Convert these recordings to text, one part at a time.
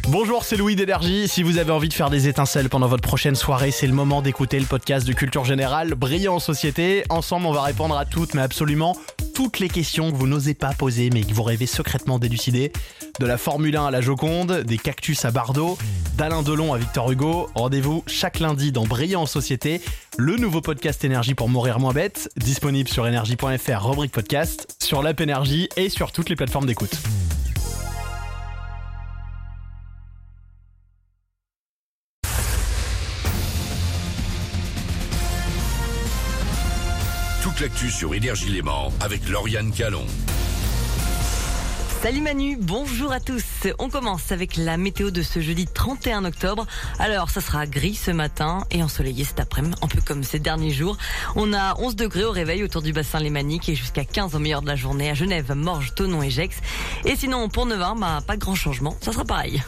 Bonjour, c'est Louis d'Énergie. Si vous avez envie de faire des étincelles pendant votre prochaine soirée, c'est le moment d'écouter le podcast de Culture Générale, Brillant en Société. Ensemble, on va répondre à toutes, mais absolument toutes les questions que vous n'osez pas poser, mais que vous rêvez secrètement d'élucider. De la Formule 1 à la Joconde, des cactus à Bardot, d'Alain Delon à Victor Hugo. Rendez-vous chaque lundi dans Brillant en Société, le nouveau podcast Énergie pour mourir moins bête, disponible sur énergie.fr, rubrique podcast, sur l'app Énergie et sur toutes les plateformes d'écoute. Toute l'actu sur Énergie Léman avec Lauriane Calon. Salut Manu, bonjour à tous. On commence avec la météo de ce jeudi 31 octobre. Alors, ça sera gris ce matin et ensoleillé cet après-midi, un peu comme ces derniers jours. On a 11 degrés au réveil autour du bassin lémanique et jusqu'à 15 au meilleur de la journée à Genève, Morges, Thonon et Gex. Et sinon, pour 9h, pas de grand changement, ça sera pareil.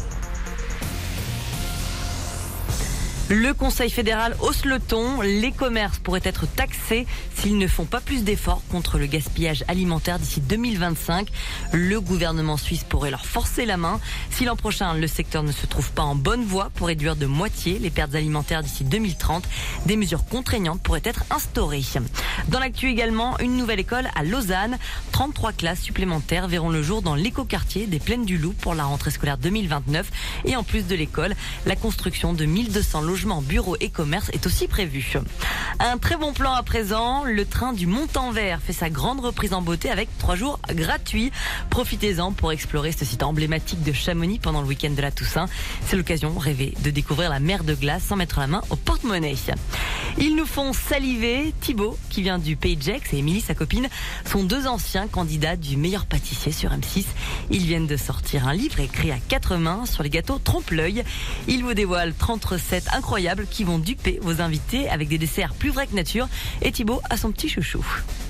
Le Conseil fédéral hausse le ton. Les commerces pourraient être taxés s'ils ne font pas plus d'efforts contre le gaspillage alimentaire d'ici 2025. Le gouvernement suisse pourrait leur forcer la main. Si l'an prochain, le secteur ne se trouve pas en bonne voie pour réduire de moitié les pertes alimentaires d'ici 2030, des mesures contraignantes pourraient être instaurées. Dans l'actu également, une nouvelle école à Lausanne. 33 classes supplémentaires verront le jour dans l'écoquartier des Plaines du Loup pour la rentrée scolaire 2029. Et en plus de l'école, la construction de 1200 logements bureaux et commerces est aussi prévu. Un très bon plan à présent, le train du Montanvert fait sa grande reprise en beauté avec 3 jours gratuits. Profitez-en pour explorer ce site emblématique de Chamonix pendant le week-end de la Toussaint. C'est l'occasion rêvée de découvrir la mer de glace sans mettre la main au porte-monnaie. Ils nous font saliver. Thibaut, qui vient du Pays de Gex, et Émilie, sa copine, sont 2 anciens candidats du meilleur pâtissier sur M6. Ils viennent de sortir un livre écrit à 4 mains sur les gâteaux trompe-l'œil. Ils vous dévoilent 30 recettes incroyables qui vont duper vos invités avec des desserts plus vrais que nature. Et Thibaut a son petit chouchou.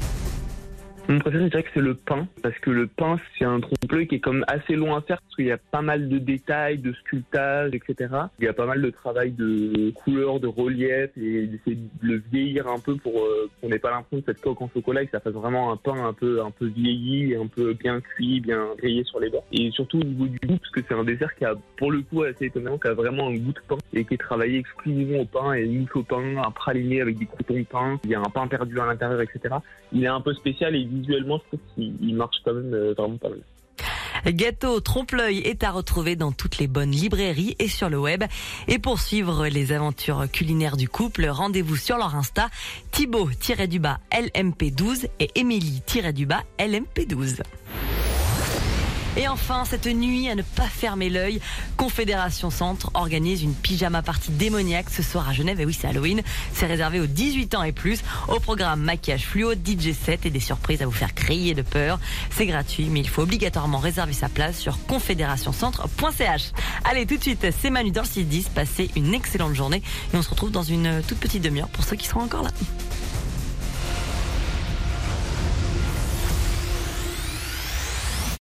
Mon préféré, je dirais que c'est le pain, parce que le pain, c'est un trompe-l'œil qui est comme assez long à faire, parce qu'il y a pas mal de détails, de sculptage, etc. Il y a pas mal de travail de couleur, de relief, et d'essayer de le vieillir un peu pour qu'on n'ait pas l'impression de cette coque en chocolat, et que ça fasse vraiment un pain un peu vieilli, un peu bien cuit, bien grillé sur les bords. Et surtout au niveau du goût, parce que c'est un dessert qui a, pour le coup, assez étonnant, qui a vraiment un goût de pain, et qui est travaillé exclusivement au pain, et mousse au pain, un praliné avec des croutons de pain, il y a un pain perdu à l'intérieur, etc. Il est un peu spécial et visuellement, je trouve qu'il marche quand même vraiment pas mal. Gâteau trompe-l'œil est à retrouver dans toutes les bonnes librairies et sur le web. Et pour suivre les aventures culinaires du couple, rendez-vous sur leur Insta, Thibaut-LMP12 et Émilie-LMP12. Et enfin, cette nuit, à ne pas fermer l'œil, Confédération Centre organise une pyjama party démoniaque ce soir à Genève. Et oui, c'est Halloween. C'est réservé aux 18 ans et plus. Au programme maquillage fluo, DJ set et des surprises à vous faire crier de peur. C'est gratuit, mais il faut obligatoirement réserver sa place sur confédérationcentre.ch. Allez, tout de suite, c'est Manu dans le 6-10. Passez une excellente journée et on se retrouve dans une toute petite demi-heure pour ceux qui seront encore là.